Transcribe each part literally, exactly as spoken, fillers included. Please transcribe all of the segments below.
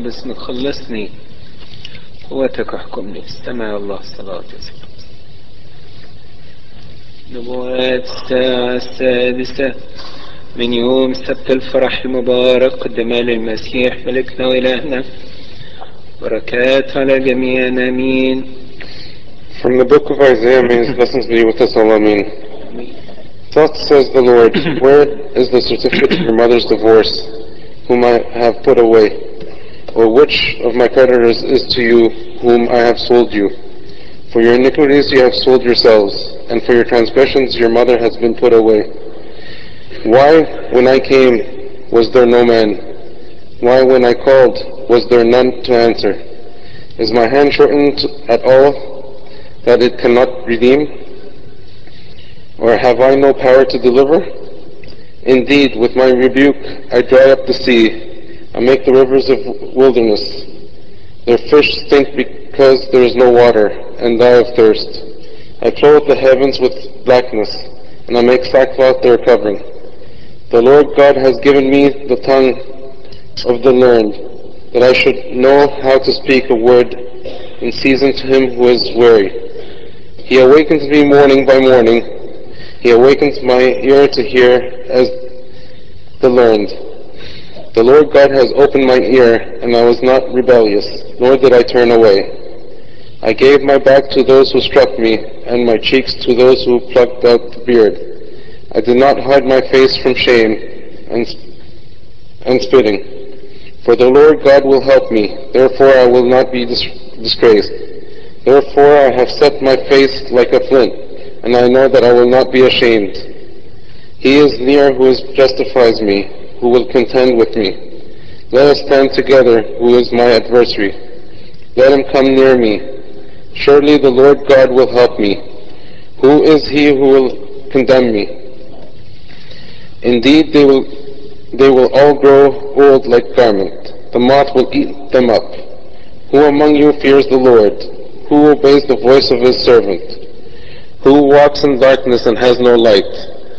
باسمك خلصني، قوتك احكمني. استمع الله صلاة يسوع. نبوات الساعة السادسة من يوم سبت الفرح المبارك قدماء المسيح ملكنا وإلهنا، بركات على جميع آمين. From the book of Isaiah, may his blessings be with us all, Amen. Thus says the Lord, where is the certificate of your mother's divorce, whom I have put away? Or which of my creditors is to you, whom I have sold you? For your iniquities you have sold yourselves, and for your transgressions your mother has been put away. Why, when I came, was there no man? Why, when I called, was there none to answer? Is my hand shortened at all, that it cannot redeem? Or have I no power to deliver? Indeed, with my rebuke I dry up the sea, I make the rivers of wilderness. Their fish stink because there is no water, and die of thirst. I clothe the heavens with blackness, and I make sackcloth their covering. The Lord God has given me the tongue of the learned, that I should know how to speak a word in season to him who is weary. He awakens me morning by morning. He awakens my ear to hear as the learned. The Lord God has opened my ear, and I was not rebellious, nor did I turn away. I gave my back to those who struck me, and my cheeks to those who plucked out the beard. I did not hide my face from shame and, and spitting. For the Lord God will help me, therefore I will not be dis- disgraced. Therefore I have set my face like a flint, and I know that I will not be ashamed. He is near who justifies me, who will contend with me. Let us stand together, who is my adversary. Let him come near me. Surely the Lord God will help me. Who is he who will condemn me? Indeed, they will, they will all grow old like garment. The moth will eat them up. Who among you fears the Lord? Who obeys the voice of his servant? Who walks in darkness and has no light?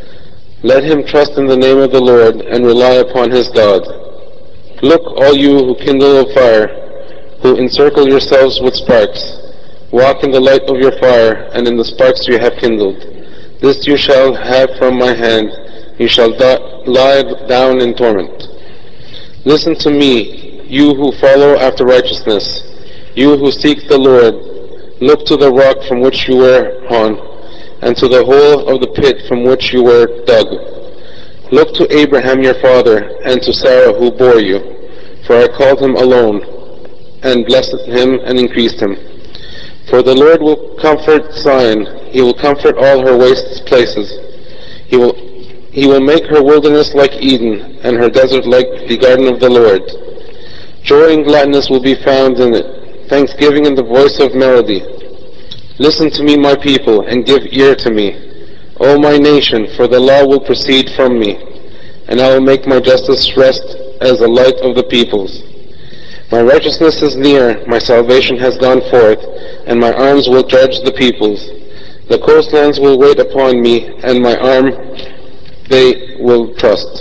Let him trust in the name of the Lord and rely upon his God. Look, all you who kindle a fire, who encircle yourselves with sparks. Walk in the light of your fire, and in the sparks you have kindled. This you shall have from my hand. You shall die, lie down in torment. Listen to me, you who follow after righteousness, you who seek the Lord. Look to the rock from which you were hewn, and to the hole of the pit from which you were dug. Look to Abraham your father, and to Sarah who bore you. For I called him alone, and blessed him and increased him. For the Lord will comfort Zion, he will comfort all her waste places. He will, he will make her wilderness like Eden, and her desert like the garden of the Lord. Joy and gladness will be found in it, thanksgiving in the voice of melody. Listen to me, my people, and give ear to me, O my nation, for the law will proceed from me, and I will make my justice rest as the light of the peoples. My righteousness is near, my salvation has gone forth, and my arms will judge the peoples. The coastlands will wait upon me, and my arm they will trust.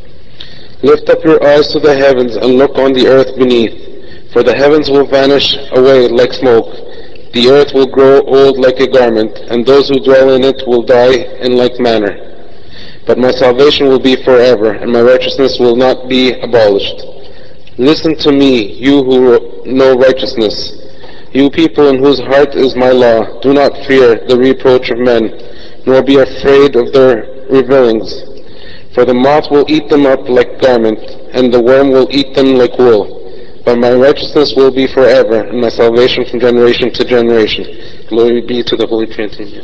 Lift up your eyes to the heavens, and look on the earth beneath, for the heavens will vanish away like smoke. The earth will grow old like a garment, and those who dwell in it will die in like manner. But my salvation will be forever, and my righteousness will not be abolished. Listen to me, you who know righteousness, you people in whose heart is my law. Do not fear the reproach of men, nor be afraid of their revilings. For the moth will eat them up like garment, and the worm will eat them like wool. But my righteousness will be forever, and my salvation from generation to generation. Glory be to the Holy Trinity.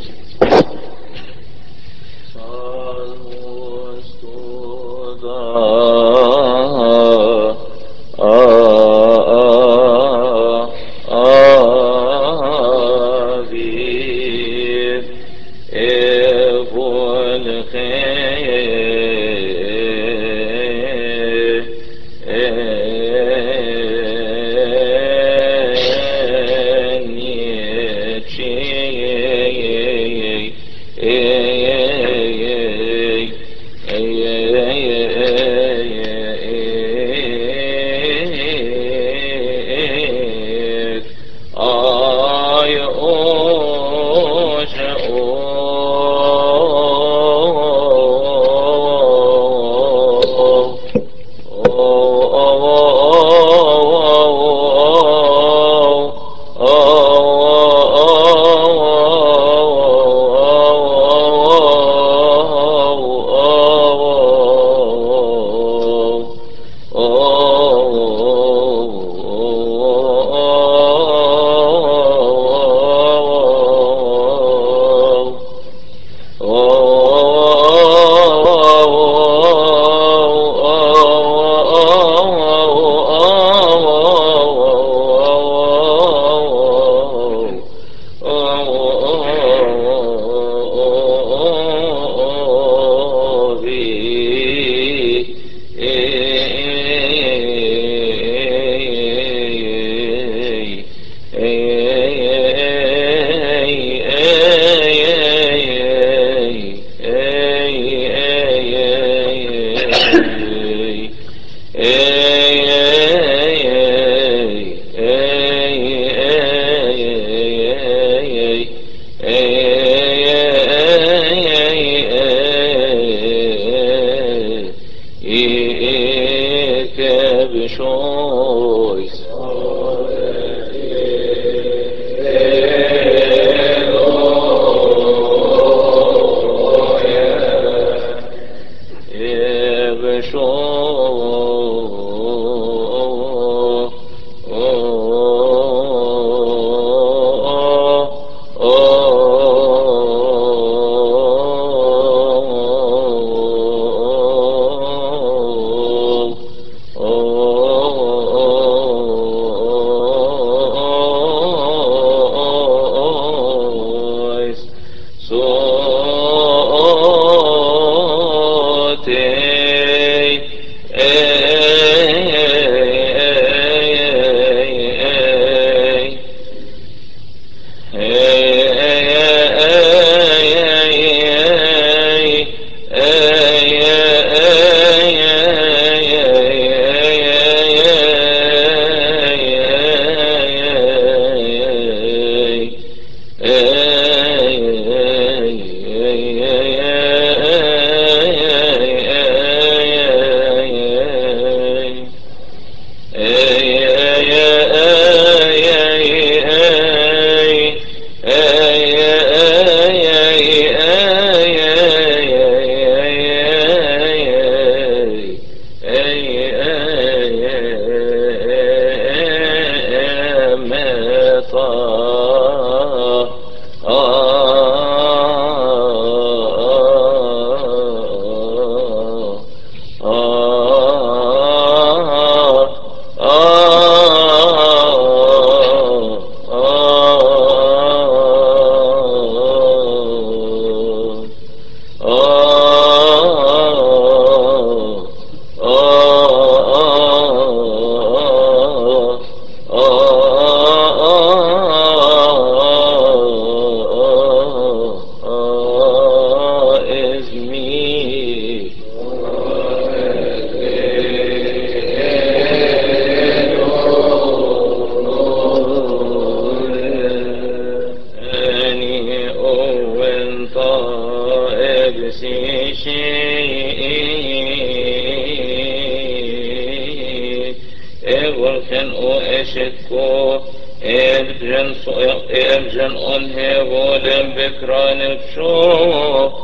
eşitko Elgen elgen onhe volem bekran pşo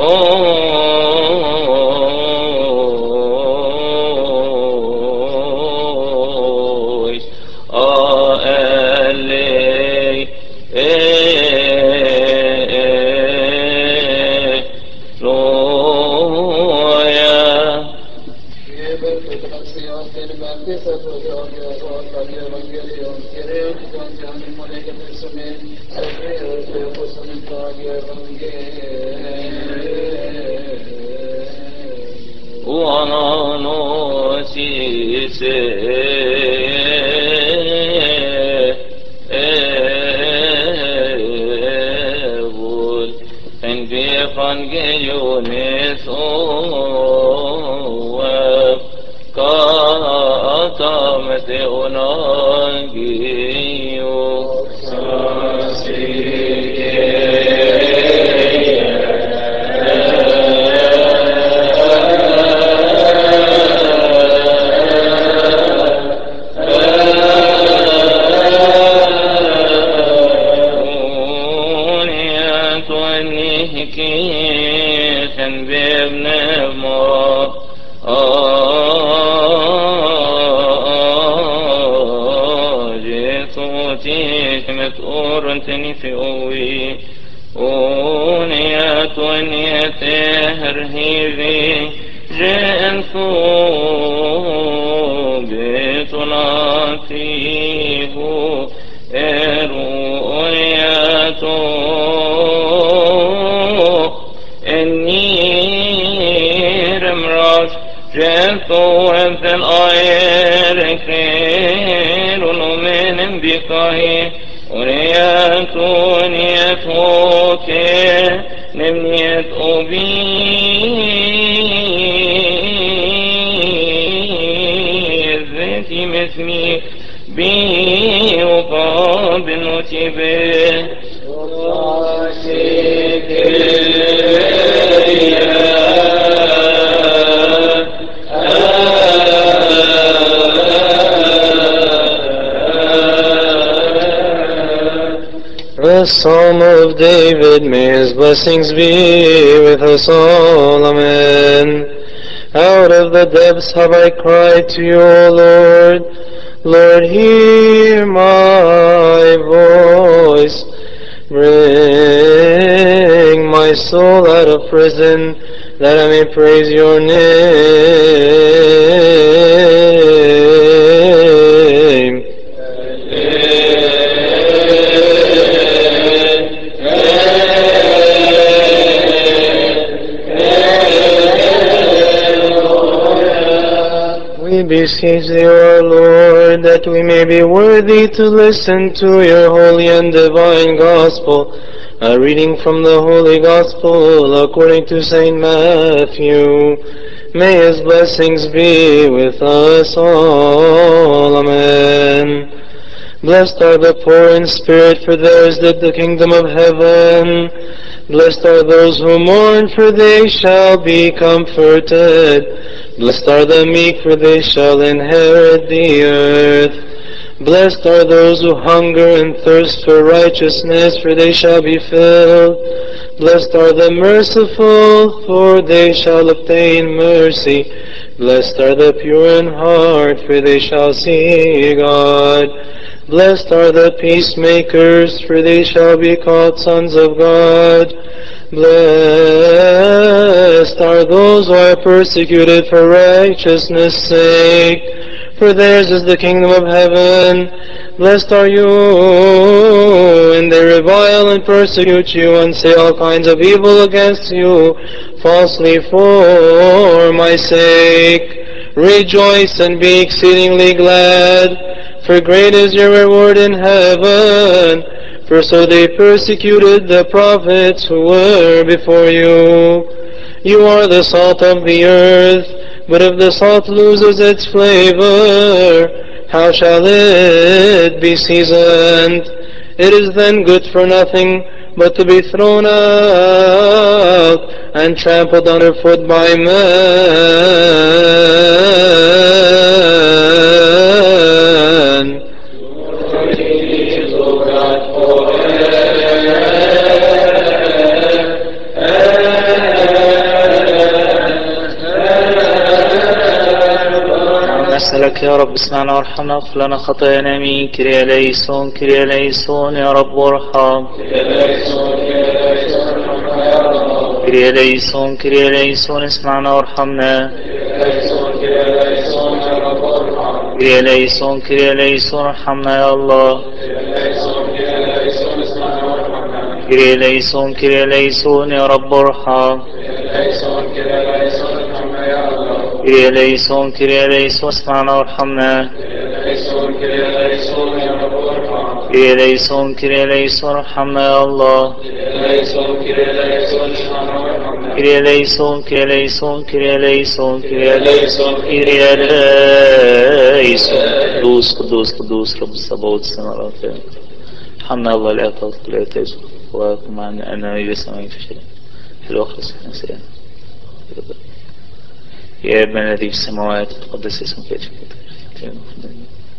oy a ele e loya Uano si se evul en vi evangeliones oev kata mete onangiu في أوي أونيات ونيته هرهيبي جنثو بطلاتيه إرؤياتو إني رمراش جنثو وابن آير خير من بكاهي ونيت ونيت هوكي نمنيت أبي ذاتي مثلي بي وقاب نتبه وصاشيك The Psalm of David, may his blessings be with us all. Amen. Out of the depths have I cried to you, O Lord. Lord, hear my voice. Bring my soul out of prison, that I may praise your name. We beseech thee, O Lord, that we may be worthy to listen to your holy and divine gospel. A reading from the Holy Gospel according to Saint Matthew. May his blessings be with us all. Amen. Blessed are the poor in spirit, for theirs is the kingdom of heaven. Blessed are those who mourn, for they shall be comforted. Blessed are the meek, for they shall inherit the earth. Blessed are those who hunger and thirst for righteousness, for they shall be filled. Blessed are the merciful, for they shall obtain mercy. Blessed are the pure in heart, for they shall see God. Blessed are the peacemakers, for they shall be called sons of God. Blessed are those who are persecuted for righteousness' sake, for theirs is the kingdom of heaven. Blessed are you when they revile and persecute you and say all kinds of evil against you falsely for my sake. Rejoice and be exceedingly glad, for great is your reward in heaven. For so they persecuted the prophets who were before you. You are the salt of the earth, but if the salt loses its flavor, how shall it be seasoned? It is then good for nothing but to be thrown out and trampled underfoot by men. نسألك يا رب اسمعنا وارحمنا واغفر لنا خطايانا. امين. كريا ليسون كريا ليسون يا رب ارحم. كريا ليسون كريا ليسون اسمعنا وارحمنا. كريا ليسون كريا ليسون ارحمنا يا الله. كريا ليسون كريا ليسون يا رب ارحم. كريا ليسون كريا ليسون اسمعنا وارحمنا. كريا ليسون كريا ليسون ارحمنا يا الله. كريا ليسون كريا ليسون كريا ليسون كريا ليسون كريا ليسون. قدوس قدوس قدوس رب الصباوت السماوات. ارحمنا الله لا تطلق لا تجد وكم عن أنا يسمعين في شيء حلو خلص نسيان. يا ابن الذي في السماوات تقدس اسمك يأتي ملكوتك.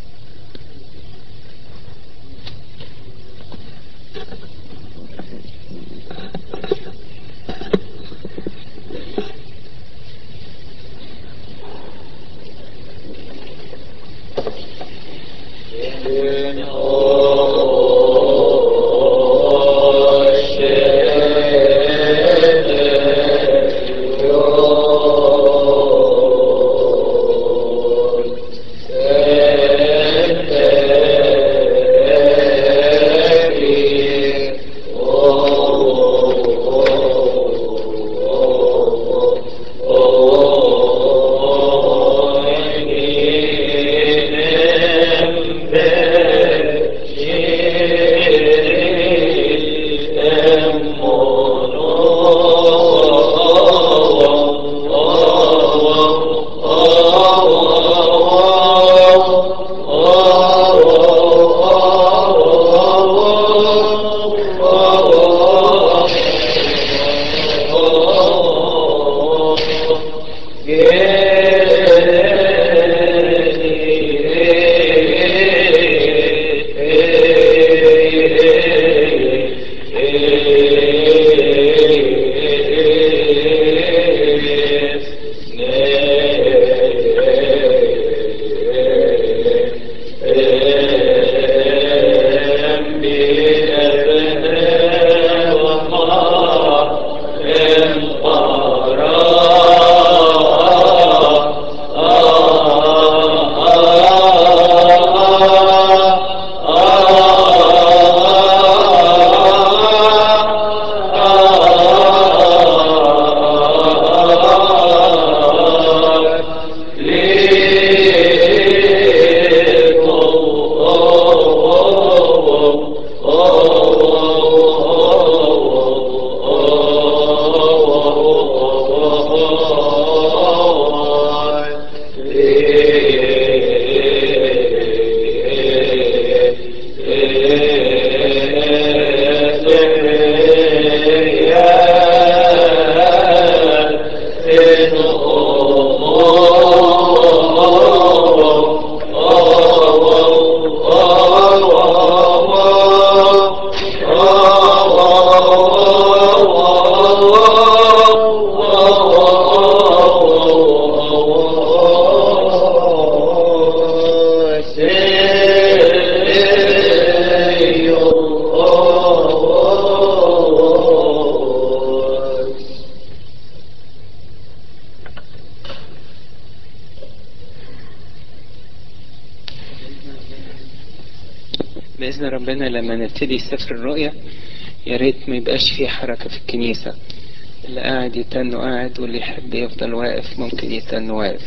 بإذن ربنا لما نبتدي سفر الرؤيا يا ريت ما يبقاش فيه حركة في الكنيسة. اللي قاعد يتنه قاعد واللي يحب يفضل واقف ممكن يتنه واقف.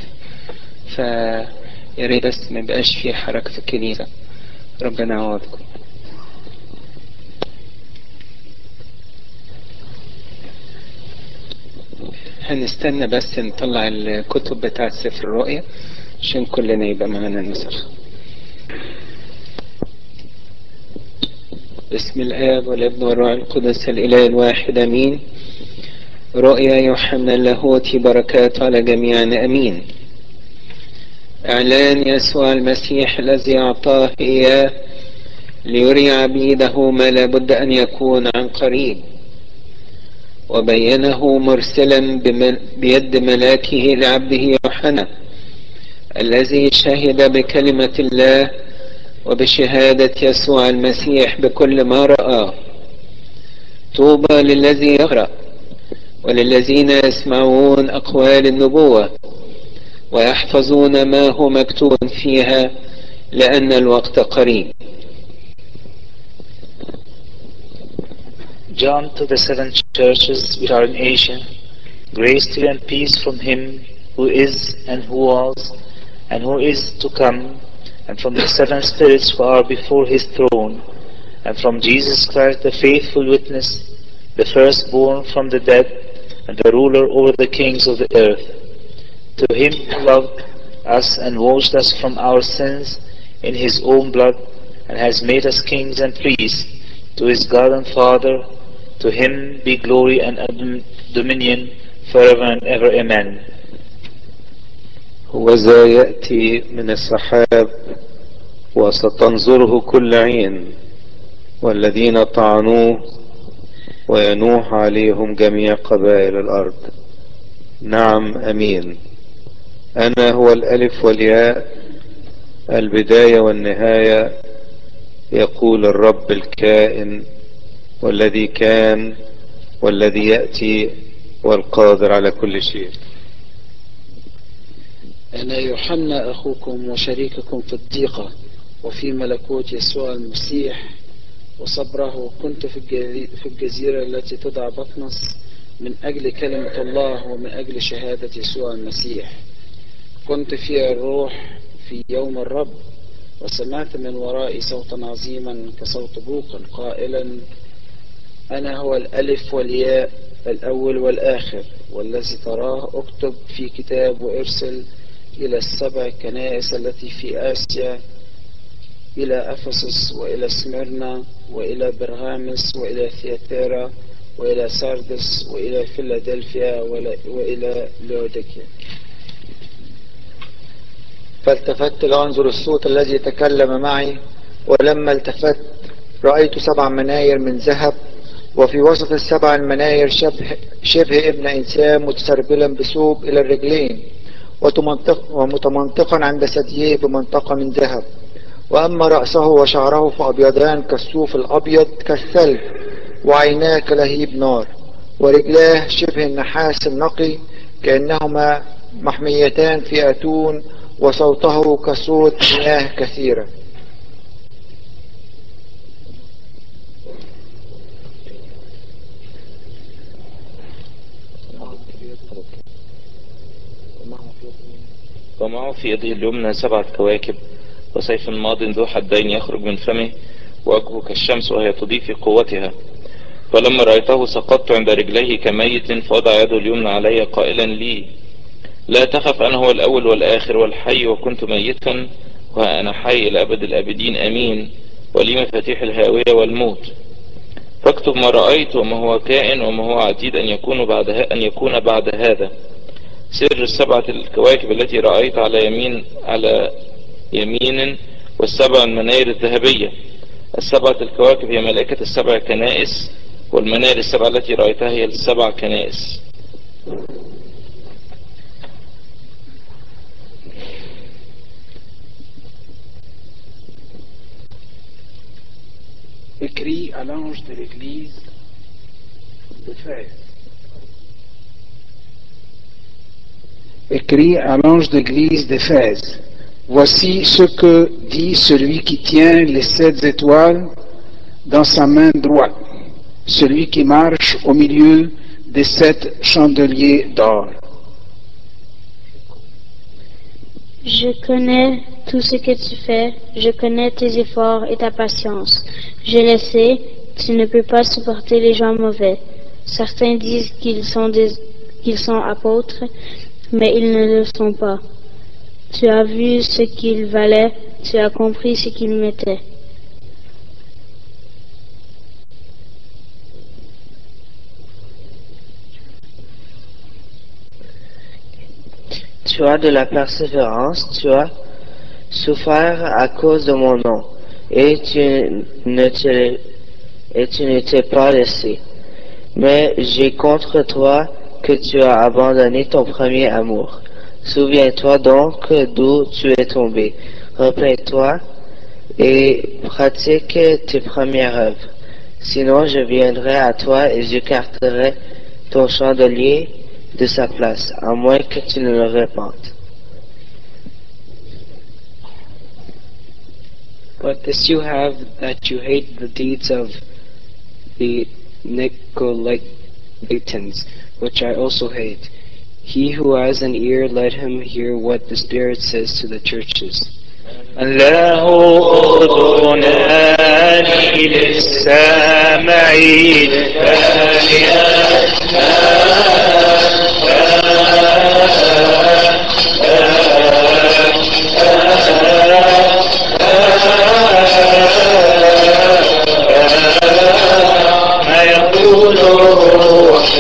فيا ريت بس ما يبقاش فيه حركة في الكنيسة. ربنا يعوضكم. هنستنى بس نطلع الكتب بتاعة سفر الرؤيا عشان كلنا يبقى معنا النسخ. بسم الآب والابن والروح القدس الإله الواحد آمين. رؤيا يوحنا اللاهوتي بركات على جميعنا آمين. إعلان يسوع المسيح الذي أعطاه إياه ليري عبيده ما لا بد أن يكون عن قريب، وبينه مرسلا بيد ملاكه لعبده يوحنا الذي شهد بكلمة الله وبشهادة يسوع المسيح بكل ما رآه. طوبى للذي يقرأ وللذين يسمعون أقوال النبوة ويحفظون ما هو مكتوب فيها، لأن الوقت قريب. John to the seven churches which are in Asia, grace to you and peace from him who is and who was and who is to come, and from the seven spirits who are before his throne, and from Jesus Christ the faithful witness, the firstborn from the dead, and the ruler over the kings of the earth. To him who loved us and washed us from our sins in his own blood, and has made us kings and priests, to his God and Father, to him be glory and dominion forever and ever. Amen. وذا يأتي من السحاب وستنظره كل عين، والذين طعنوه وينوح عليهم جميع قبائل الأرض. نعم أمين. أنا هو الألف والياء، البداية والنهاية، يقول الرب الكائن والذي كان والذي يأتي والقادر على كل شيء. أنا يوحنا أخوكم وشريككم في الضيقة وفي ملكوت يسوع المسيح وصبره. كنت في الجزيرة التي تدعى بطمس من أجل كلمة الله ومن أجل شهادة يسوع المسيح. كنت في الروح في يوم الرب، وسمعت من ورائي صوتا عظيما كصوت بوق قائلا: أنا هو الألف والياء، الأول والآخر، والذي تراه اكتب في كتاب وارسل إلى السبع كنائس التي في آسيا، إلى أفسس وإلى سميرنا وإلى برغامس وإلى ثياتيرا وإلى ساردس وإلى فيلادلفيا وإلى لوديكيا. فالتفت لأنظر الصوت الذي تكلم معي، ولما التفت رأيت سبع مناير من ذهب، وفي وسط السبع المناير شبه, شبه ابن إنسان متسربلا بثوب إلى الرجلين، ومتمنطقا عند ثدييه بمنطقة من ذهب. وأما رأسه وشعره فأبيضان كالصوف الأبيض كالثلج، وعيناه كلهيب نار، ورجلاه شبه النحاس النقي كأنهما محميتان في أتون، وصوته كصوت مياه كثيرة. ومعه في يده اليمنى سبعة كواكب، وسيف ماض ذو حدين يخرج من فمه، وجهه كالشمس وهي تضيء في قوتها. فلما رأيته سقطت عند رجليه كميت، فوضع يده اليمنى علي قائلا لي: لا تخف، أنا هو الأول والآخر والحي، وكنت ميتا وها أنا حي إلى أبد الآبدين. أمين. ولي مفاتيح الهاوية والموت. فاكتب ما رأيت وما هو كائن وما هو عتيد أن يكون بعد أن يكون بعد هذا. سر السبعة الكواكب التي رأيت على يمين على يمين والسبع المناير الذهبية. السبعة الكواكب هي ملائكة السبع كنائس، والمناير السبعة التي رأيتها هي السبع كنائس. Écrit à l'ange de l'église d'Éphèse. Écrit à l'ange d'église d'Éphèse. Voici ce que dit celui qui tient les sept étoiles dans sa main droite, celui qui marche au milieu des sept chandeliers d'or. Je connais tout ce que tu fais, je connais tes efforts et ta patience. Je le sais, tu ne peux pas supporter les gens mauvais. Certains disent qu'ils sont, des, qu'ils sont apôtres, mais ils ne le sont pas. Tu as vu ce qu'ils valaient, tu as compris ce qu'ils mettaient. Tu as de la persévérance, tu as souffert à cause de mon nom, et tu ne te- et tu ne t'es pas laissé. Mais j'ai contre toi que tu as abandonné ton premier amour. Souviens-toi donc d'où tu es tombé. Repends-toi et pratique tes premières œuvres. Sinon, je viendrai à toi et j'écarterai ton chandelier de sa place, à moins que tu ne le repentes. But this you have, that you hate the deeds of the Nicolaitans, which I also hate. He who has an ear, let him hear what the Spirit says to the churches. من له أذنان للسامع ما يقول الروح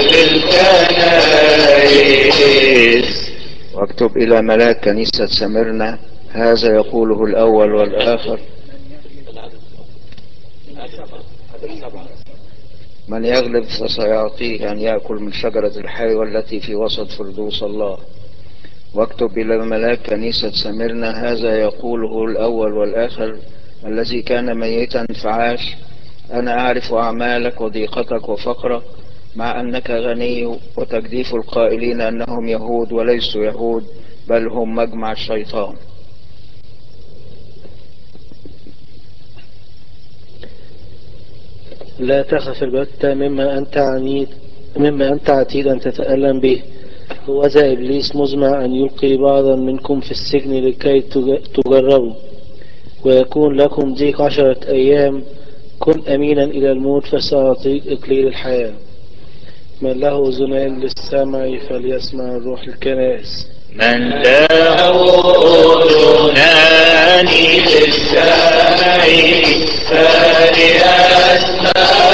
للكنائس. واكتب إلى ملاك كنيسة سمرنا هذا يقوله الأول والآخر من يغلب فسيعطيه أن يأكل من شجرة الحي والتي في وسط فردوس الله. واكتب إلى ملاك كنيسة سمرنا هذا يقوله الأول والآخر الذي كان ميتا فعاش. أنا أعرف أعمالك وضيقتك وفقرك مع أنك غني وتجديف القائلين أنهم يهود وليسوا يهود بل هم مجمع الشيطان. لا تخف البتة مما أنت عنيد مما أنت عتيد أن تتألم به. هو ذا إبليس مزمع أن يلقي بعضا منكم في السجن لكي تجربوا ويكون لكم ضيق عشرة أيام. كن أمينا إلى الموت فسأعطيك إكليل الحياة. من له أذنان للسمع فليسمع الروح الكنائس. من له أذنان للسمع فليسمع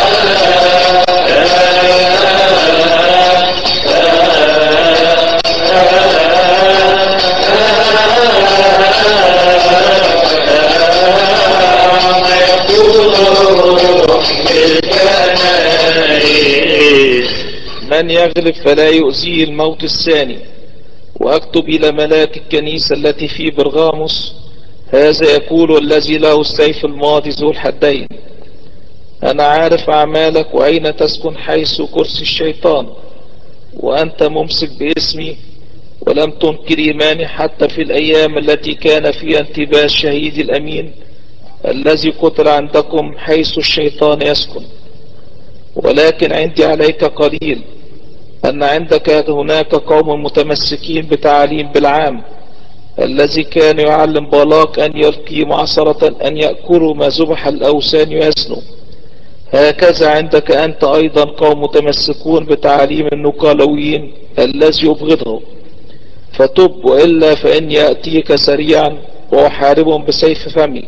من يغلب فلا يؤذيه الموت الثاني. واكتب الى ملاك الكنيسة التي في برغاموس هذا يقول الذي له السيف الماضي ذو الحدين. انا عارف اعمالك واين تسكن حيث كرسي الشيطان وانت ممسك باسمي ولم تنكر ايماني حتى في الايام التي كان فيها انتباه الشهيد الامين الذي قتل عندكم حيث الشيطان يسكن. ولكن عندي عليك قليل أن عندك هناك قوم متمسكين بتعاليم بالعام الذي كان يعلم بالاق أن يلقي معصرة أن يأكلوا ما ذبح الأوثان ويسنوا. هكذا عندك أنت أيضا قوم متمسكون بتعاليم النقالويين الذي يبغضه. فتب وإلا فإني أتيك سريعا وأحاربهم بسيف فمي.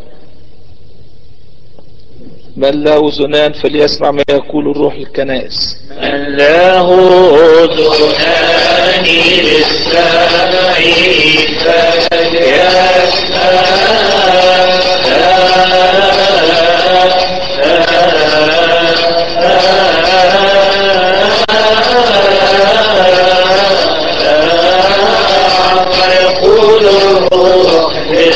من له أذنان فليسمع ما يقول الروح الكنائس. من له أذنان للسمع فيقول الروح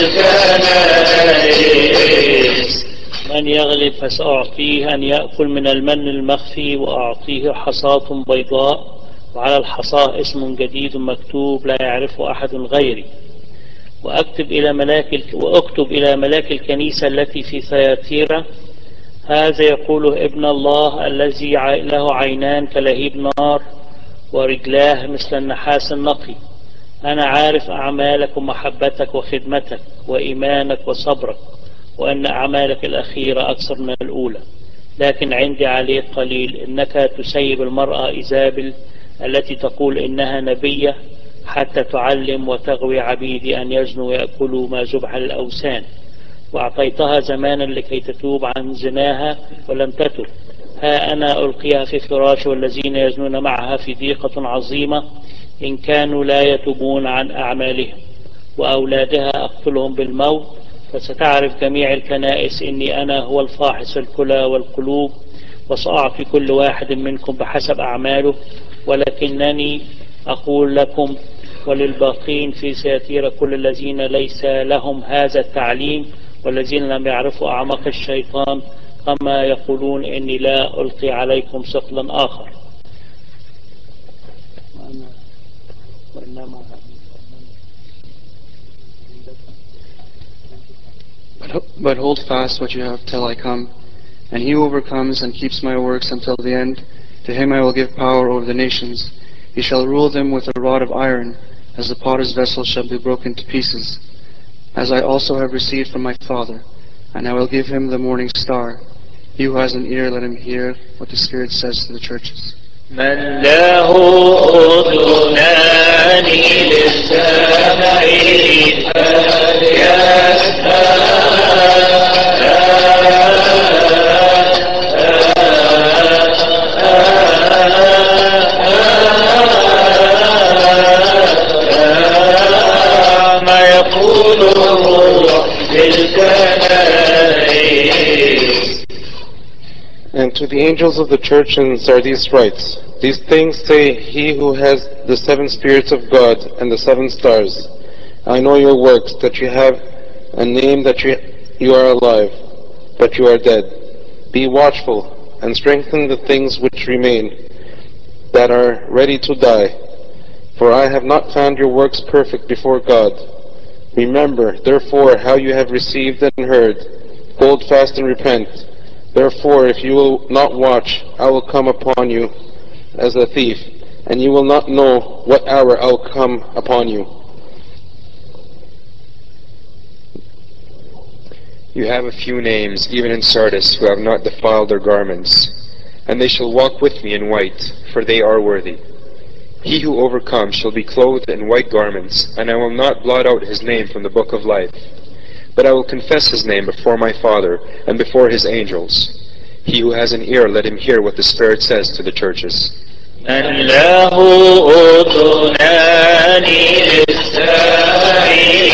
للكنائس. من يغلب فسأعطيه أن يأكل من المن المخفي وأعطيه حصاة بيضاء وعلى الحصاة اسم جديد مكتوب لا يعرفه أحد غيري. وأكتب إلى ملاك وأكتب إلى ملاك الكنيسة التي في ثياتيرا هذا يقوله ابن الله الذي له عينان كلهيب نار ورجلاه مثل النحاس النقي. أنا عارف أعمالك ومحبتك وخدمتك وإيمانك وصبرك وأن أعمالك الأخيرة أكثر من الأولى. لكن عندي عليك قليل إنك تسيب المرأة إيزابل التي تقول إنها نبية حتى تعلم وتغوي عبيدي أن يزنوا ويأكلوا ما ذبح للأوثان. وأعطيتها زمانا لكي تتوب عن زناها ولم تتب. ها أنا ألقيها في فراش والذين يزنون معها في ضيقة عظيمة إن كانوا لا يتوبون عن أعمالهم. وأولادها أقتلهم بالموت فستعرف جميع الكنائس إني أنا هو الفاحص الكلى والقلوب، وسأعطي كل واحد منكم بحسب أعماله. ولكنني أقول لكم وللباقين في سياتير كل الذين ليس لهم هذا التعليم والذين لم يعرفوا أعماق الشيطان، كما يقولون إني لا ألقي عليكم ثقلا آخر. But hold fast what you have till I come. And he who overcomes and keeps my works until the end, to him I will give power over the nations. He shall rule them with a rod of iron, as the potter's vessel shall be broken to pieces. As I also have received from my Father, and I will give him the morning star. He who has an ear, let him hear what the Spirit says to the churches. من له أذنان للسمع ما يقوله للكنائس. And to the angels of the church in Sardis writes, these things say he who has the seven spirits of God and the seven stars. I know your works, that you have a name, that you, you are alive, but you are dead. Be watchful and strengthen the things which remain, that are ready to die. For I have not found your works perfect before God. Remember, therefore, how you have received and heard. Hold fast and repent. Therefore, if you will not watch, I will come upon you as a thief, and you will not know what hour I will come upon you. You have a few names, even in Sardis, who have not defiled their garments, and they shall walk with me in white, for they are worthy. He who overcomes shall be clothed in white garments, and I will not blot out his name from the book of life, but I will confess his name before my Father and before his angels. He who has an ear, let him hear what the Spirit says to the churches. من له أذنان للسمع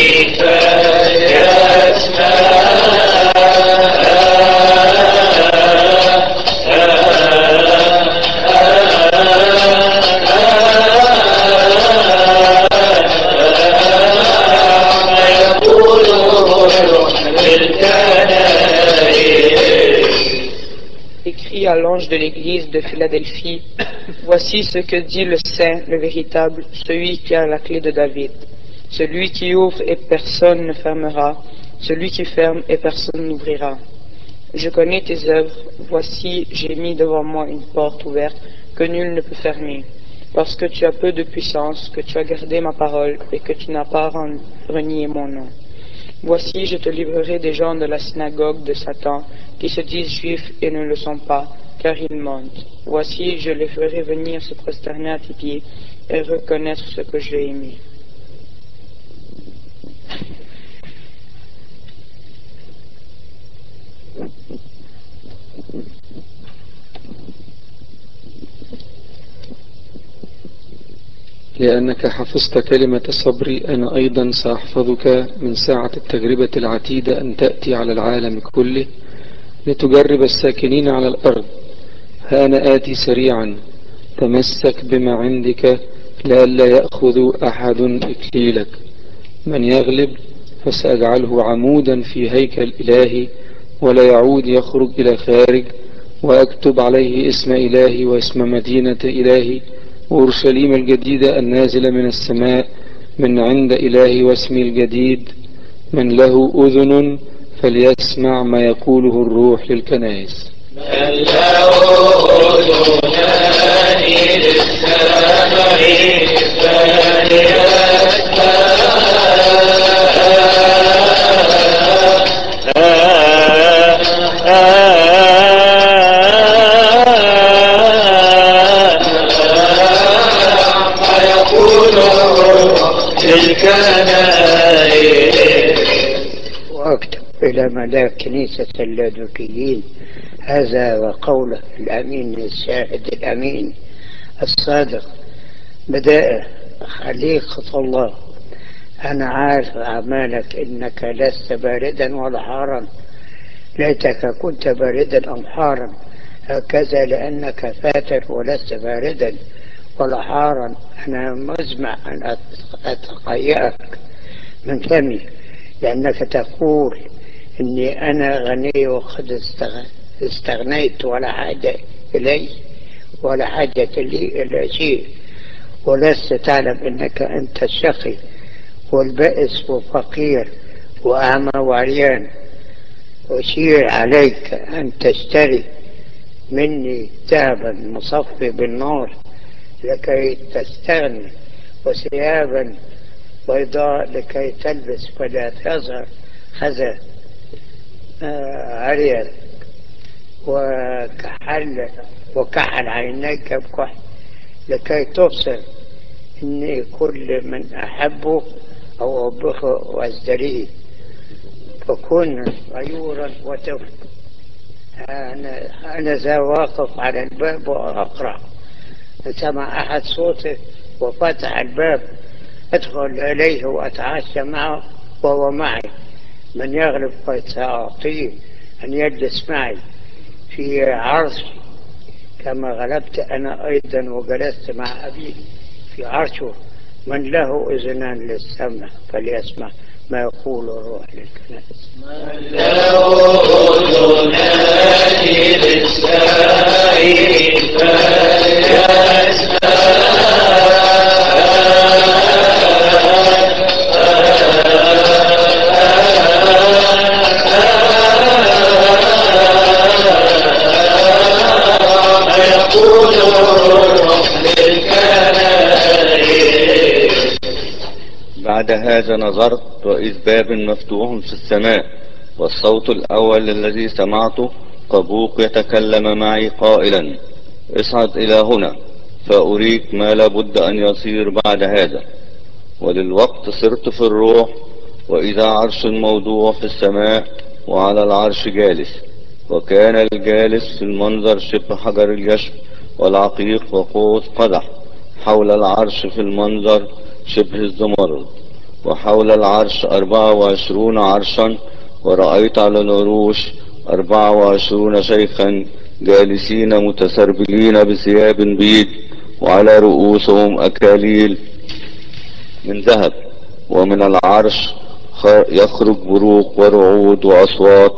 Écrit à l'ange de l'église de Philadelphie, voici ce que dit le Saint, le véritable, celui qui a la clé de David, celui qui ouvre et personne ne fermera, celui qui ferme et personne n'ouvrira. Je connais tes œuvres, voici j'ai mis devant moi une porte ouverte que nul ne peut fermer, parce que tu as peu de puissance, que tu as gardé ma parole et que tu n'as pas renié mon nom. Voici, je te livrerai des gens de la synagogue de Satan, qui se disent juifs et ne le sont pas, car ils mentent. Voici, je les ferai venir se prosterner à tes pieds et reconnaître ce que j'ai aimé. لأنك حفظت كلمة صبري أنا أيضا سأحفظك من ساعة التجربة العتيدة أن تأتي على العالم كله لتجرب الساكنين على الأرض. ها أنا آتي سريعا، تمسك بما عندك لئلا يأخذ أحد إكليلك. من يغلب فسأجعله عمودا في هيكل إلهي ولا يعود يخرج إلى خارج، وأكتب عليه اسم إلهي واسم مدينة إلهي وأورشليم الجديدة النازلة من السماء من عند إلهي واسمي الجديد. من له أذن فليسمع ما يقوله الروح للكنائس. من له أذنان للسمع وأكتب إلى ملاك كنيسة اللادوكيين هذا وقوله الأمين الشاهد الأمين الصادق بدائع خليقة الله أنا عارف أعمالك إنك لست باردا ولا حارا، ليتك كنت باردا أو حارا، هكذا لأنك فاتر ولست باردا ولا حارا أنا مزمع أن أتقيأك من فمي، لأنك تقول إني أنا غني وقد استغنيت ولا حاجة إلي ولا حاجة لي إلى شيء، ولست تعلم إنك أنت الشقي والبائس وفقير وأعمى وعريان. أشير عليك أن تشتري مني ذهبا مصفي بالنار لكي تستغني، وثيابا بيضاء لكي تلبس فلا تظهر خزى عريان، وكحل وكحل عينيك بكحل لكي تبصر إني كل من أحبه أو أوبخه وأزدريه. فكن غيورا وتف أنا, أنا ذا واقف على الباب وأقرأ، سمع أحد صوته وفتح الباب أدخل إليه وأتعشى معه وهو معي، من يغلب فسأعطيه أن يجلس معي في عرشي كما غلبت أنا أيضا وجلست مع أبي في عرشه. من له أذنان للسمع فليسمع ما يقول الروح للكنائس. من له أذنان للسمع بعد هذا نظرت وإذ باب مفتوح في السماء، والصوت الأول الذي سمعته كبوق يتكلم معي قائلا: اصعد إلى هنا فأريك ما لابد أن يصير بعد هذا. وللوقت صرت في الروح، وإذا عرش موضوع في السماء وعلى العرش جالس، وكان الجالس في المنظر شبه حجر اليشب والعقيق وقوس قدح، حول العرش في المنظر شبه الزمرد، وحول العرش أربعة وعشرون عرشا، ورأيت على العروش أربعة وعشرون شيخا جالسين متسربلين بثياب بيض، وعلى رؤوسهم أكاليل من ذهب، ومن العرش يخرج بروق ورعود وأصوات.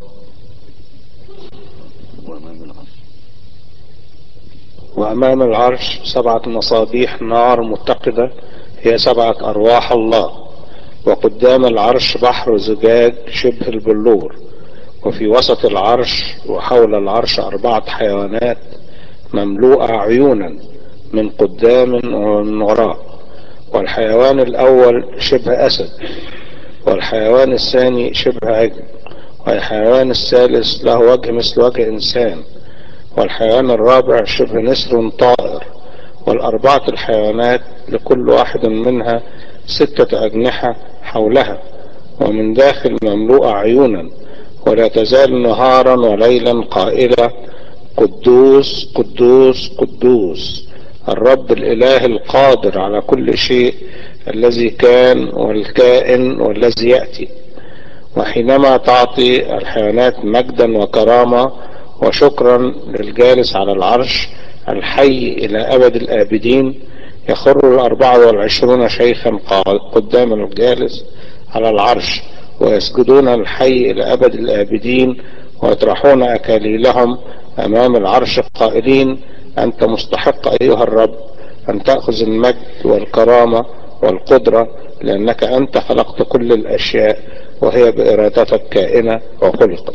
وأمام العرش سبعة مصابيح نار متقدة هي سبعة أرواح الله، وقدام العرش بحر زجاج شبه البلور، وفي وسط العرش وحول العرش أربعة حيوانات مملوءة عيونا من قدام ومن وراء، والحيوان الأول شبه أسد، والحيوان الثاني شبه عجل، والحيوان الثالث له وجه مثل وجه إنسان، والحيوان الرابع شبه نسر طائر. والأربعة الحيوانات لكل واحد منها ستة أجنحة حولها، ومن داخل مملوءة عيونا، ولا تزال نهارا وليلا قائلة: قدوس قدوس قدوس الرب الإله القادر على كل شيء، الذي كان والكائن والذي يأتي. وحينما تعطي الحيوانات مجدا وكرامة وشكرا للجالس على العرش الحي إلى أبد الآبدين، يخر الأربعة والعشرون شيخا قدام الجالس على العرش ويسجدون الحي إلى أبد الآبدين، ويطرحون أكاليلهم أمام العرش قائلين: أنت مستحق أيها الرب أن تأخذ المجد والكرامة والقدرة، لأنك أنت خلقت كل الأشياء وهي بإرادتك كائنة وخلقت.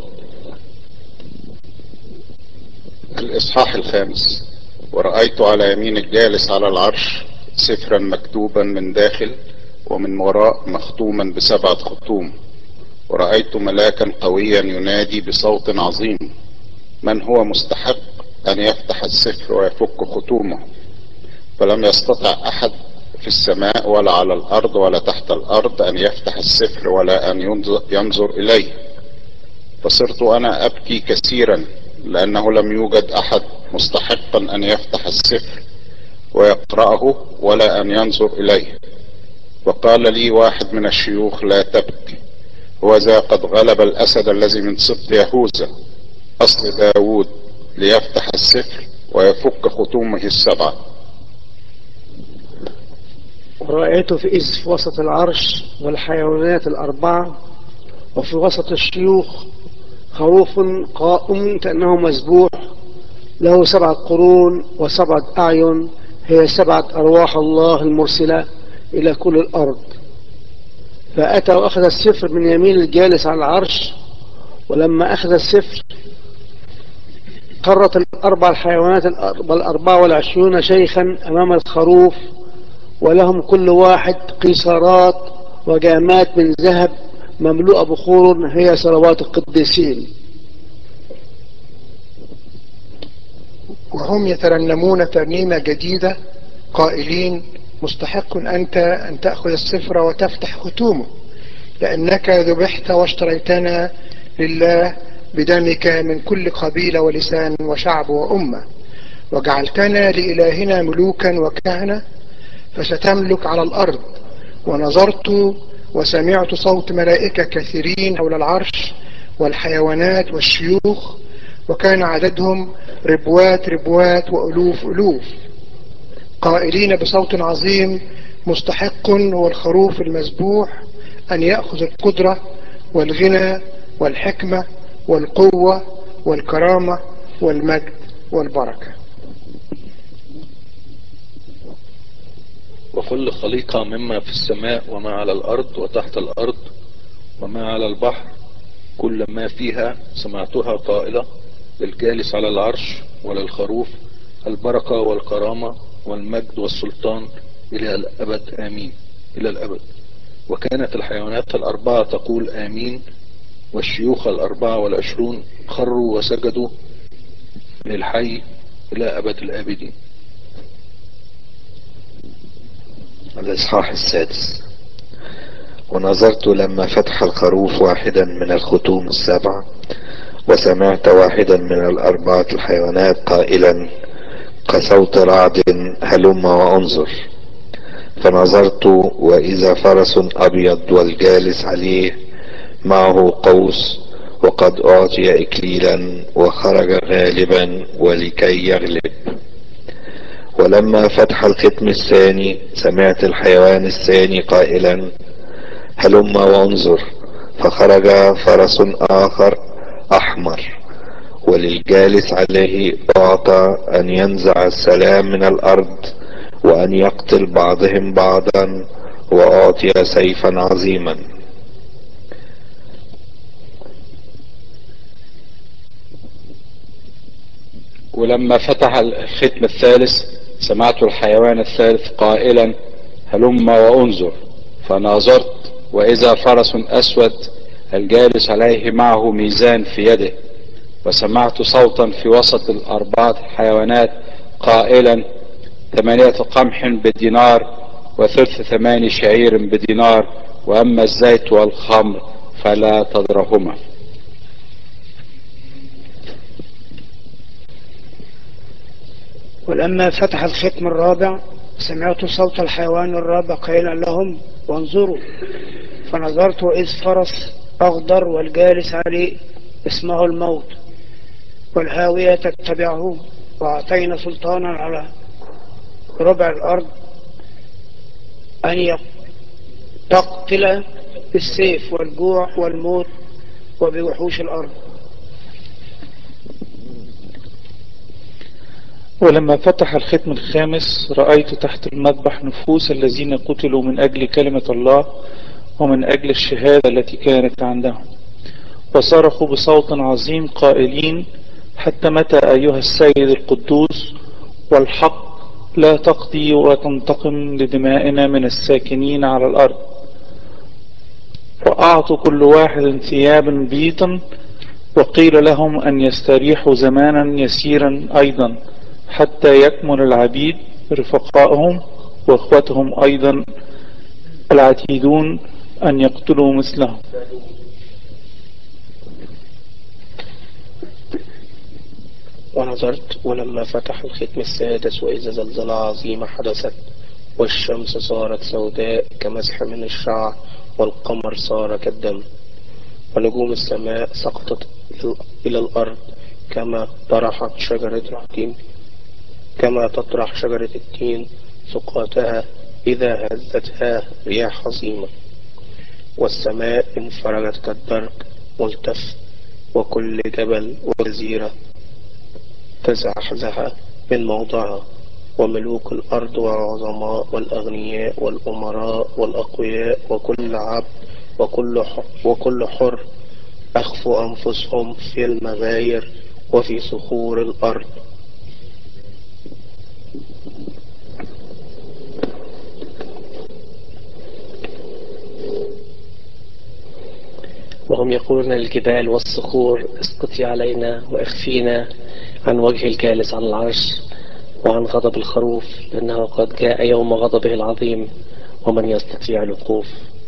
الإصحاح الخامس. ورأيت على يمين الجالس على العرش سفرا مكتوبا من داخل ومن وراء مختوما بسبعة ختوم. ورأيت ملاكا قويا ينادي بصوت عظيم: من هو مستحق أن يفتح السفر ويفك ختومه؟ فلم يستطع أحد في السماء ولا على الأرض ولا تحت الأرض أن يفتح السفر ولا أن ينظر إليه. فصرت أنا أبكي كثيرا، لأنه لم يوجد أحد مستحقا أن يفتح السفر ويقرأه ولا أن ينظر إليه. وقال لي واحد من الشيوخ: لا تبكي، وذا قد غلب الأسد الذي من سبط يهوذا أصل داود ليفتح السفر ويفك ختومه السبعة. ورأيت في إذ في وسط العرش والحيوانات الأربعة وفي وسط الشيوخ خروف قائم كأنه مذبوح له سبعة قرون وسبعة أعين، هي سبعة أرواح الله المرسلة إلى كل الأرض. فأتى وأخذ السفر من يمين الجالس على العرش، ولما أخذ السفر قرت الأربع الحيوانات الأربعة والعشرون شيخا أمام الخروف، ولهم كل واحد قيصارات وجامات من ذهب مملوءة بخور، هي صلوات القديسين. وهم يترنمون ترنيمة جديدة قائلين: مستحق أنت أن تأخذ السفر وتفتح ختومه، لأنك ذبحت واشتريتنا لله بدمك من كل قبيلة ولسان وشعب وأمة، وجعلتنا لإلهنا ملوكا وكهنة، فستملك على الأرض. ونظرت وسمعت صوت ملائكة كثيرين حول العرش والحيوانات والشيوخ، وكان عددهم ربوات ربوات وألوف ألوف، قائلين بصوت عظيم: مستحق هو الخروف المذبوح أن يأخذ القدرة والغنى والحكمة والقوة والكرامة والمجد والبركة. وكل خليقة مما في السماء وما على الأرض وتحت الأرض وما على البحر كل ما فيها سمعتها قائلة للجالس على العرش وللخروف: البركة والكرامة والمجد والسلطان إلى الأبد آمين، إلى الأبد. وكانت الحيوانات الأربعة تقول آمين، والشيوخ الأربعة والعشرون خروا وسجدوا للحي إلى أبد الآبدين. الإصحاح السادس. ونظرت لما فتح الخروف واحدا من الختوم السبع، وسمعت واحدا من الأربعة الحيوانات قائلا كصوت رعد: هلم وانظر. فنظرت وإذا فرس أبيض والجالس عليه معه قوس، وقد أعطي إكليلا وخرج غالبا ولكي يغلب. ولما فتح الختم الثاني سمعت الحيوان الثاني قائلا: هلم وانظر. فخرج فرس آخر أحمر، وللجالس عليه أعطى أن ينزع السلام من الأرض وأن يقتل بعضهم بعضا، وأعطي سيفا عظيما. ولما فتح الختم الثالث سمعت الحيوان الثالث قائلا: هلم وانظر. فنظرت وإذا فرس أسود الجالس عليه معه ميزان في يده، وسمعت صوتا في وسط الأربعة الحيوانات قائلا: ثمانية قمح بدينار وثلث ثماني شعير بدينار، وأما الزيت والخمر فلا تدرهما. ولما فتح الختم الرابع سمعت صوت الحيوان الرابع قائلا لهم: وانظروا. فنظرت وإذ فرس أخضر والجالس عليه اسمه الموت، والهاوية تتبعه، وأعطينا سلطانا على ربع الأرض أن تقتل بالسيف والجوع والموت وبوحوش الأرض. ولما فتح الختم الخامس رأيت تحت المذبح نفوس الذين قتلوا من أجل كلمة الله ومن أجل الشهادة التي كانت عندهم، وصرخوا بصوت عظيم قائلين: حتى متى أيها السيد القدوس والحق لا تقضي وتنتقم لدمائنا من الساكنين على الأرض؟ وأعطوا كل واحد ثيابا بيضا، وقيل لهم أن يستريحوا زمانا يسيرا أيضا حتى يكمل العبيد رفقائهم وإخوتهم أيضا العتيدون أن يقتلوا مثلهم. ونظرت ولما فتح الختم السادس وإذا زلزلة عظيمة حدثت، والشمس صارت سوداء كمسح من الشعر، والقمر صار كالدم، ونجوم السماء سقطت إلى الأرض كما طرحت شجرة التين كما تطرح شجرة التين سقاطها إذا هزتها رياح عظيمة. والسماء انفرجت كالدرك ملتف، وكل جبل وجزيرة تزحزح من موضعها، وملوك الأرض والعظماء والأغنياء والأمراء والأقوياء وكل عبد وكل حر, وكل حر أخفوا أنفسهم في المغاير وفي صخور الأرض. وهم يقولون للجبال والصخور اسقطي علينا واخفينا عن وجه الجالس على العرش وعن غضب الخروف، لأنه قد جاء يوم غضبه العظيم، ومن يستطيع الوقوف.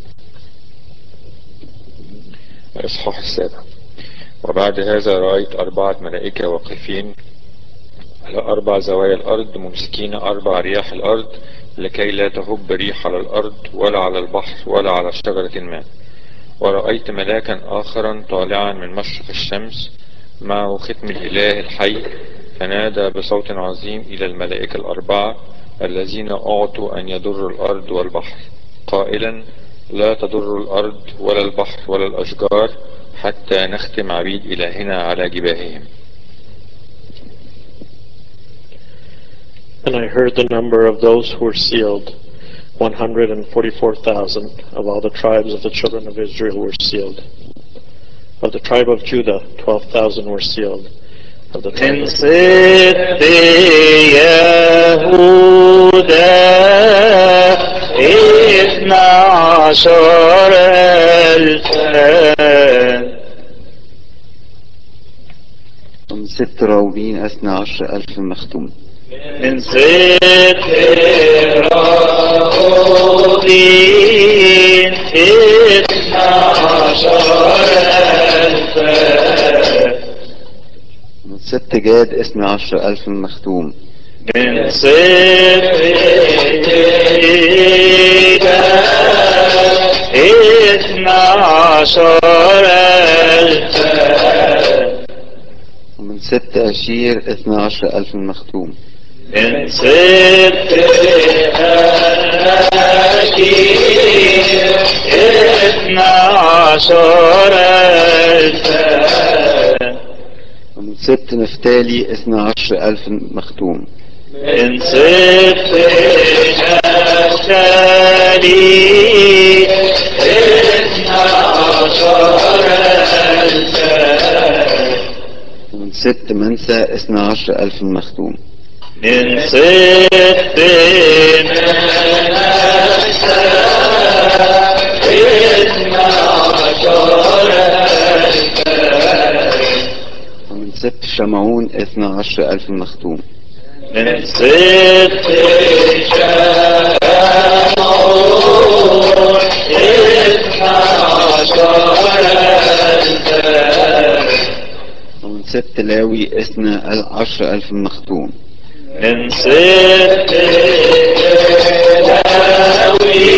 الإصحاح السابع. وبعد هذا رأيت أربعة ملائكة واقفين على أربع زوايا الأرض، ممسكين أربع رياح الأرض، لكي لا تهب ريح على الأرض ولا على البحر ولا على شجرة ما. ورأيت ملاكا آخرا طالعا من مشرق الشمس، معه ختم الإله الحي، فنادى بصوت عظيم إلى الملائكة الأربعة الذين أعطوا أن يضروا الأرض والبحر، قائلا: لا تضر الأرض ولا البحر ولا الأشجار حتى نختم عبيد إلهنا على جباههم. And I heard the number of those who were sealed, one hundred forty-four thousand of all the tribes of the children of Israel were sealed. Of the tribe of Judah, twelve thousand were sealed. Of the tribe من of ست يهوذا اثنا عشر ألفا. من ست راوبين اثنى عشر ألف مختوم. من ست راوبين اثنا عشر ألفا. من ست جاد اثنى عشر ألف مختوم. من ست اثنا عشر ألفا. ومن ست أشير اثنى عشر ألف مختوم. من ست أشير اثنا عشر ألفا. ومن ست نفتالي اثنى عشر ألف مختوم. من ست نفتالي اثنا عشر ألفا. ومن ست منسى اثنى عشر ألف مختوم. من ست منسى اثنا عشر ألفا. ومن ست شمعون اثنى عشر ألف مختوم. من ست شمعون اثنا عشر ألفا. ومن ست لاوي اثنى عشر ألف مختوم. من ست لاوي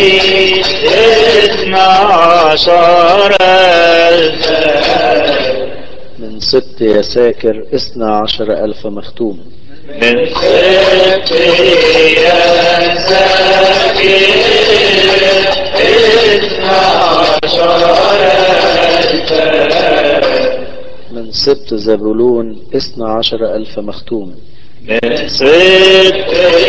اثنا عشر ألفا. من ست يساكر اثنى عشر ألف مختوم. من ست يساكر اثنا عشر ألفا. من ست زبولون اثنى عشر ألف مختوم. من ست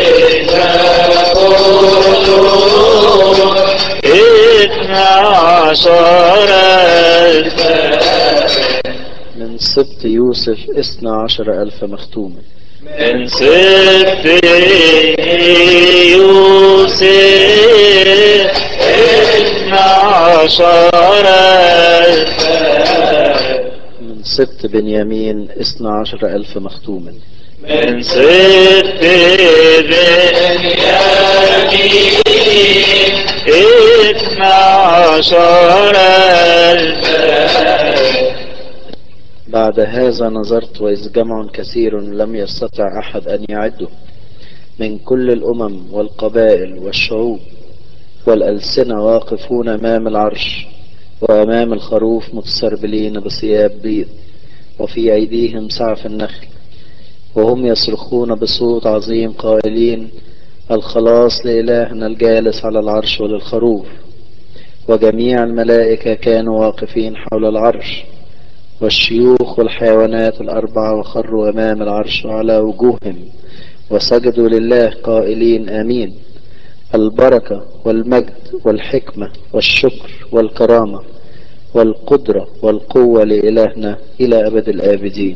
زبولون اثنا عشر ألفا. من ست يوسف اثنى عشر ألف مختوم. من ست يوسف اثنا عشر ألفا. من ست بنيامين اثنى عشر ألف مختوم. من ست بنيامين اثنا عشر ألفا. بعد هذا نظرت وإذ جمع كثير لم يستطع أحد أن يعده، من كل الأمم والقبائل والشعوب والألسنة واقفون أمام العرش وأمام الخروف متسربلين بثياب بيض وفي أيديهم سعف النخل، وهم يصرخون بصوت عظيم قائلين: الخلاص لإلهنا الجالس على العرش وللخروف. وجميع الملائكة كانوا واقفين حول العرش والشيوخ والحيوانات الأربعة، وخروا أمام العرش على وجوههم وسجدوا لله قائلين: آمين. البركة والمجد والحكمة والشكر والكرامة والقدرة والقوة لإلهنا إلى أبد الآبدين.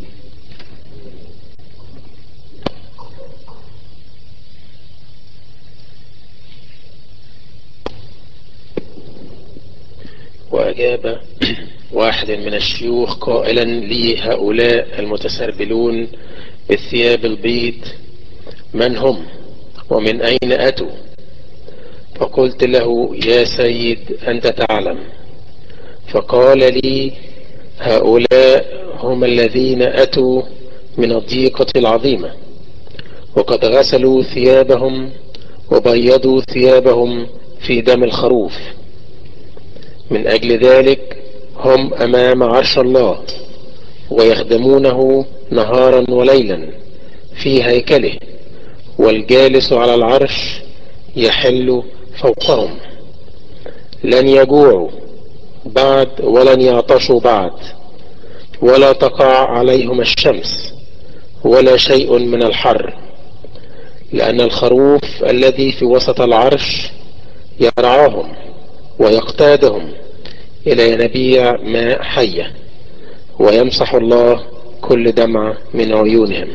وأجاب واحد من الشيوخ قائلا لي: هؤلاء المتسربلون بالثياب البيض من هم ومن أين أتوا؟ فقلت له: يا سيد أنت تعلم. فقال لي: هؤلاء هم الذين أتوا من الضيقة العظيمة، وقد غسلوا ثيابهم وبيضوا ثيابهم في دم الخروف. من أجل ذلك هم أمام عرش الله ويخدمونه نهارا وليلا في هيكله، والجالس على العرش يحل فوقهم. لن يجوعوا بعد ولن يعطشوا بعد، ولا تقع عليهم الشمس ولا شيء من الحر، لأن الخروف الذي في وسط العرش يرعاهم ويقتادهم إلى ينابيع ماء حية، ويمسح الله كل دمعة من عيونهم.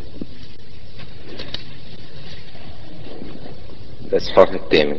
الإصحاح الثامن.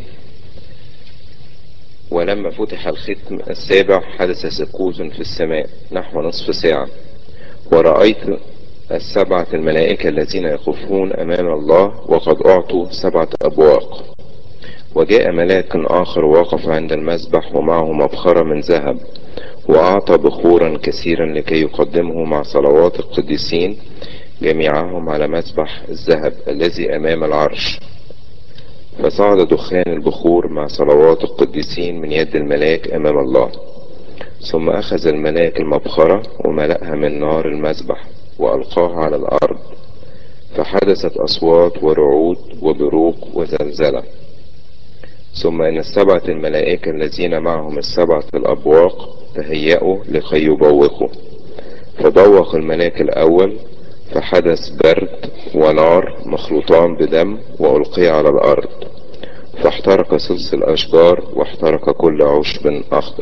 ولما فتح الختم السابع حدث سكوت في السماء نحو نصف ساعة، ورأيت السبعة الملائكة الذين يقفون أمام الله وقد أعطوا سبعة أبواق. وجاء ملاك آخر وقف عند المذبح ومعه مبخرة من ذهب، وأعطى بخورا كثيرا لكي يقدمه مع صلوات القديسين جميعهم على مذبح الذهب الذي أمام العرش. فصعد دخان البخور مع صلوات القديسين من يد الملاك أمام الله. ثم أخذ الملاك المبخرة وملأها من نار المذبح وألقاها على الأرض، فحدثت أصوات ورعود وبروق وزلزلة. ثم إن السبعة الملائكة الذين معهم السبعة الأبواق تهيأوا لكي يبوقوا. فبوق الملاك الأول، فحدث برد ونار مخلوطان بدم وألقي على الأرض، فاحترق ثلث الأشجار واحترق كل عشب أخضر.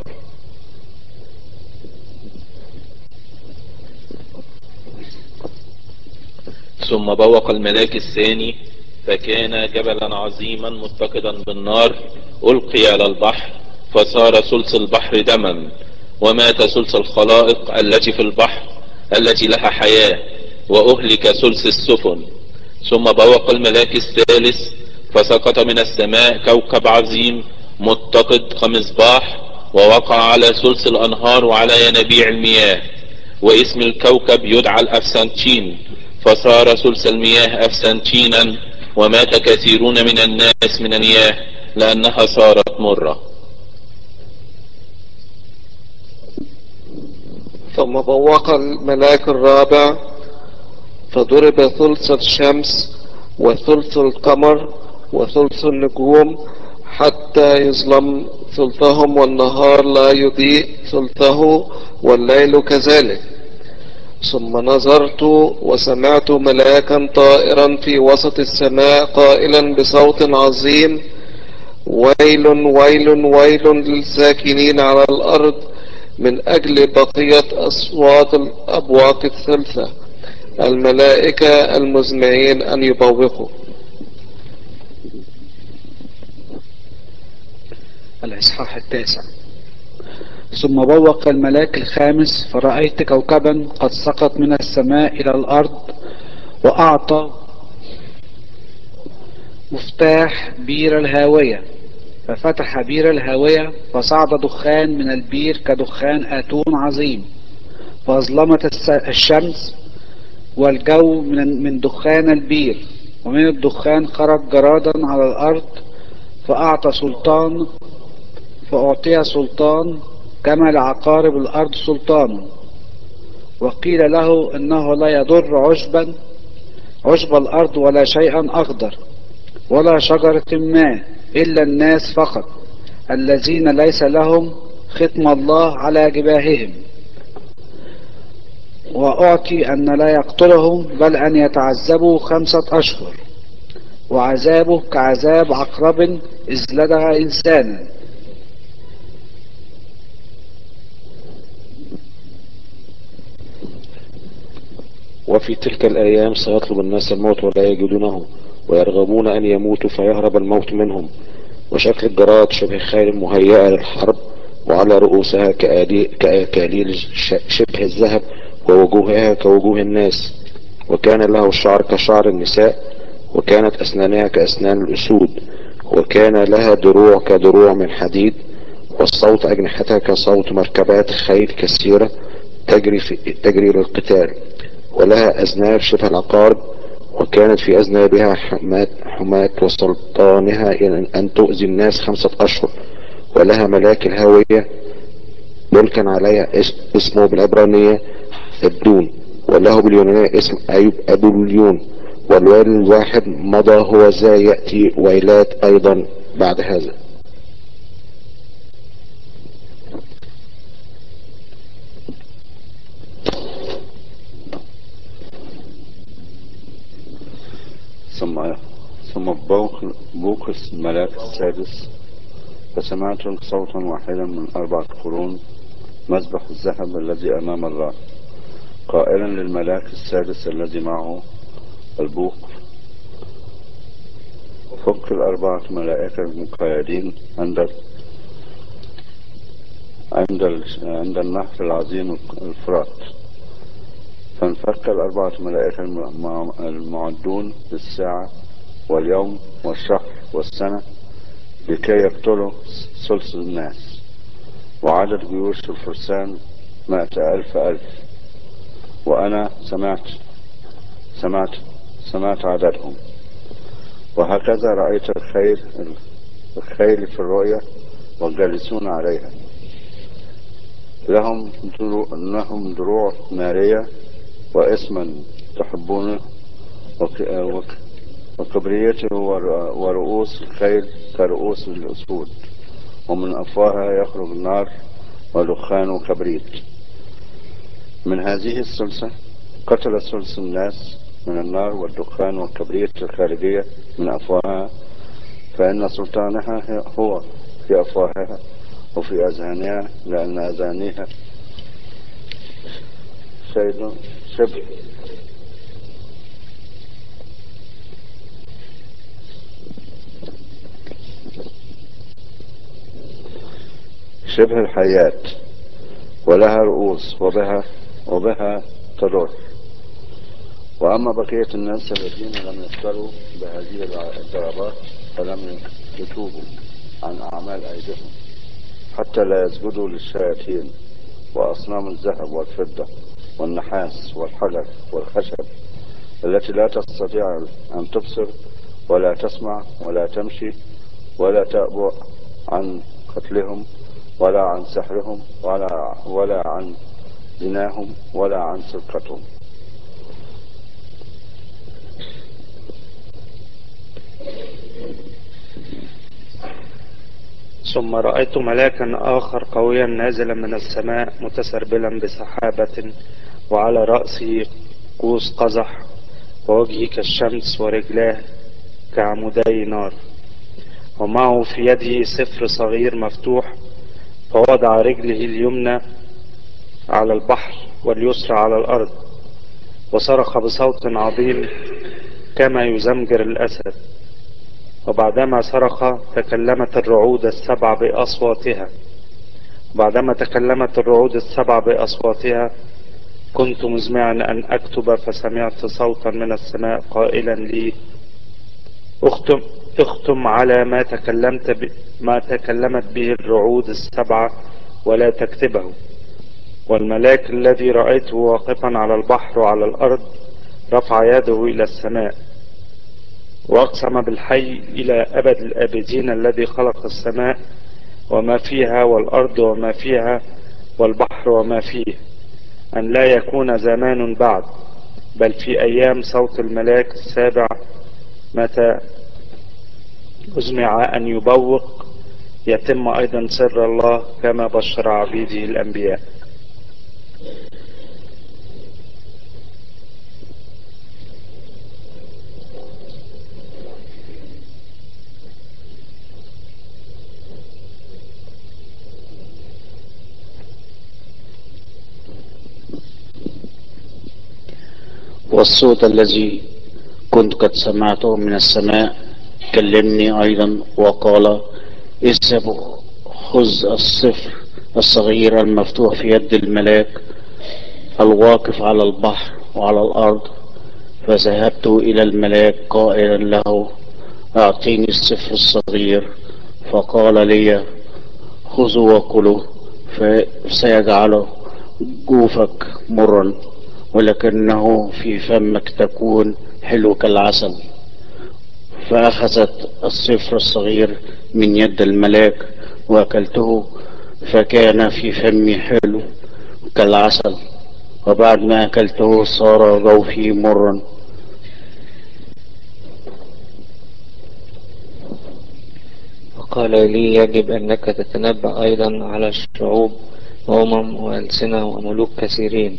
ثم بوق الملاك الثاني، فكان جبلا عظيما متقدا بالنار ألقي على البحر، فصار ثلث البحر دما، ومات ثلث الخلائق التي في البحر التي لها حياة، وأهلك ثلث السفن. ثم بوق الملاك الثالث، فسقط من السماء كوكب عظيم متقد كمصباح، ووقع على ثلث الأنهار وعلى ينابيع المياه، واسم الكوكب يدعى الأفسنتين، فصار ثلث المياه أفسنتينا، ومات كثيرون من الناس من المياه لأنها صارت مرة. ثم بوق الملاك الرابع، فضرب ثلث الشمس وثلث القمر وثلث النجوم حتى يظلم ثلثهم، والنهار لا يضيء ثلثه والليل كذلك. ثم نظرت وسمعت ملاكا طائرا في وسط السماء قائلا بصوت عظيم: ويل ويل ويل للساكنين على الأرض من أجل بقية أصوات الأبواق الثلثة الملائكة المزمعين أن يبوقوا. الإصحاح التاسع. ثم بوق الملاك الخامس، فرأيت كوكبا قد سقط من السماء إلى الأرض، وأعطى مفتاح بير الهاوية، ففتح بير الهاوية، فصعد دخان من البير كدخان آتون عظيم، فأظلمت الشمس والجو من من دخان البير، ومن الدخان خرج جرادا على الأرض، فأعطى سلطان فأعطي سلطان كما لعقارب الأرض سلطان. وقيل له إنه لا يضر عشبا عشب الأرض ولا شيئا أخضر ولا شجرة ما إلا الناس فقط الذين ليس لهم ختم الله على جباههم. وأعطي أن لا يقتلهم بل أن يتعذبوا خمسة أشهر، وعذابه كعذاب عقرب إذ لدغ إنسانا. وفي تلك الأيام سيطلب الناس الموت ولا يجدونه، ويرغبون أن يموتوا فيهرب الموت منهم. وشكل الجراد شبه خيل مهيئة للحرب، وعلى رؤوسها كأكاليل شبه الذهب، ووجوهها كوجوه الناس. وكان له شعر كشعر النساء، وكانت أسنانها كأسنان الأسود، وكان لها دروع كدروع من حديد، والصوت أجنحتها كصوت مركبات خيل كثيرة تجري, في تجري للقتال. ولها أذناب شبه العقارب، وكانت في أذنابها حمات, حمات وسلطانها أن تؤذي الناس خمسة أشهر. ولها ملاك الهاوية ملكا عليها اسمه بالعبرانية الدون، وله باليونانية اسم أيوب أبوليون. والويل الواحد مضى هو ذا يأتي ويلات أيضا بعد هذا. ثم ثم بوقس الملاك السادس، فسمعت صوتا واحدا من أربعة قرون، مذبح الذهب الذي أمام الله، قائلا للملاك السادس الذي معه البوق: فك الأربعة ملائكة المقيدين عند عند عند النهر العظيم الفرات. فانفك الأربعة ملائكة المعدون للساعة واليوم والشهر والسنة لكي يقتلوا ثلث الناس. وعدد جيوش الفرسان مائة ألف ألف. وأنا سمعت سمعت سمعت عددهم. وهكذا رأيت الخيل الخيل في الرؤيا والجالسون عليها، لهم لهم دروع نارية واسما تحبونه، وكبريته ورؤوس الخيل كرؤوس الأسود، ومن أفواهها يخرج النار ودخان وكبريت. من هذه الثلثة قتل ثلث الناس من النار والدخان والكبريت الخارجية من أفواهها، فإن سلطانها هو في أفواهها وفي أذهانها، لأن أذانها شيء شبه شبه الحياة، ولها رؤوس وبها وبها تضر. وأما بقية الناس الذين لم يقتلوا بهذه الضربات فلم يتوبوا عن أعمال أيديهم حتى لا يسجدوا للشياطين وأصنام الذهب والفضة والنحاس والحجر والخشب التي لا تستطيع أن تبصر ولا تسمع ولا تمشي ولا تأبع عن قتلهم ولا عن سحرهم ولا ولا عن زناهم ولا عن سرقتهم. ثم رأيت ملاكا آخر قويا نازلا من السماء متسربلا بسحابة، وعلى رأسه قوس قزح، ووجهه كالشمس، ورجلاه كعمودي نار، ومعه في يده سفر صغير مفتوح. فوضع رجله اليمنى على البحر واليسرى على الأرض، وصرخ بصوت عظيم كما يزمجر الأسد. وبعدما صرخ تكلمت الرعود السبع بأصواتها بعدما تكلمت الرعود السبع بأصواتها كنت مزمعا أن أكتب، فسمعت صوتا من السماء قائلا لي: اختم اختم على ما تكلمت ب... ما تكلمت به الرعود السبعة ولا تكتبه. والملاك الذي رأيته واقفا على البحر وعلى الأرض رفع يده إلى السماء، وأقسم بالحي إلى أبد الآبدين الذي خلق السماء وما فيها والأرض وما فيها والبحر وما فيه أن لا يكون زمان بعد، بل في أيام صوت الملاك السابع متى أزمع أن يبوق يتم أيضا سر الله كما بشر عبيده الأنبياء. والصوت الذي كنت قد سمعته من السماء كلمني أيضا وقال: اذهبوا خذ الصفر الصغير المفتوح في يد الملاك الواقف على البحر وعلى الأرض. فذهبت إلى الملاك قائلا له: أعطيني الصفر الصغير. فقال لي: خذوا وكلوا فسيجعله جوفك مرا، ولكنه في فمك تكون حلو كالعسل. فأخذت الصفر الصغير من يد الملاك وأكلته، فكان في فمي حلو كالعسل، وبعد ما أكلته صار جوفي مرا. وقال لي: يجب أنك تتنبأ أيضا على الشعوب وأمم وألسنة وملوك كثيرين.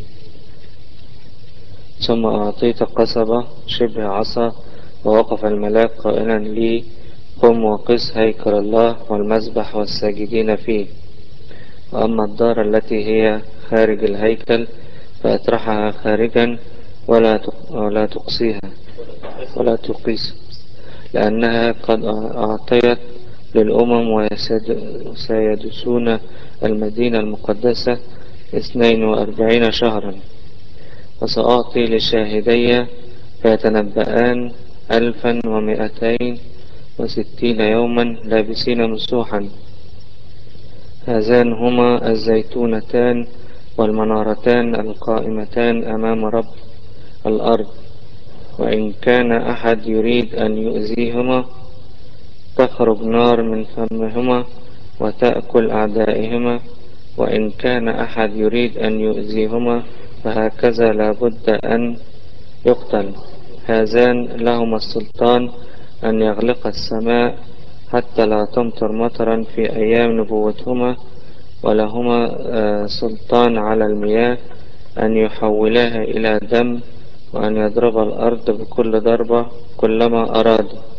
ثم أعطيت قصبة شبه عصا، ووقف الملاك قائلا لي: قم وقس هيكل الله والمذبح والساجدين فيه، وأما الدار التي هي خارج الهيكل فاطرحها خارجا ولا ولا تقصيها ولا تقيس، لأنها قد أعطيت للأمم وسيدسون المدينة المقدسة اثنين وأربعين شهرا. وسأعطي لشاهدي فيتنبأان ألفا ومائتين وستين يوما لابسين مسوحا. هذان هما الزيتونتان والمنارتان القائمتان أمام رب الأرض، وإن كان أحد يريد أن يؤذيهما تخرج نار من فمهما وتأكل أعدائهما، وإن كان أحد يريد أن يؤذيهما فهكذا لابد أن يقتل. هذان لهما السلطان أن يغلق السماء حتى لا تمطر مطرا في أيام نبوتهما، ولهما سلطان على المياه أن يحولها إلى دم، وأن يضرب الأرض بكل ضربة كلما أرادوا.